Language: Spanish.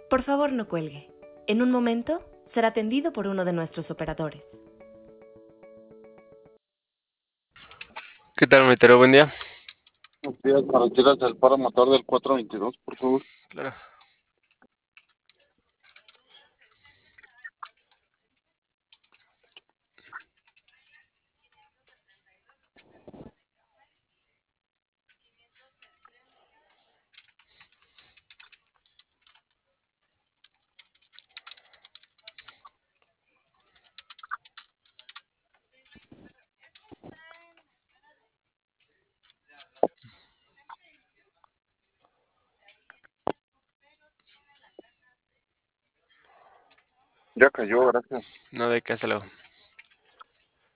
Por favor, no cuelgue. En un momento será atendido por uno de nuestros operadores. ¿Qué tal, Metero? Buen día. Buenos días, me retiras del paro motor del 422, por favor. Claro. Ya cayó, gracias. No, de qué, hasta luego.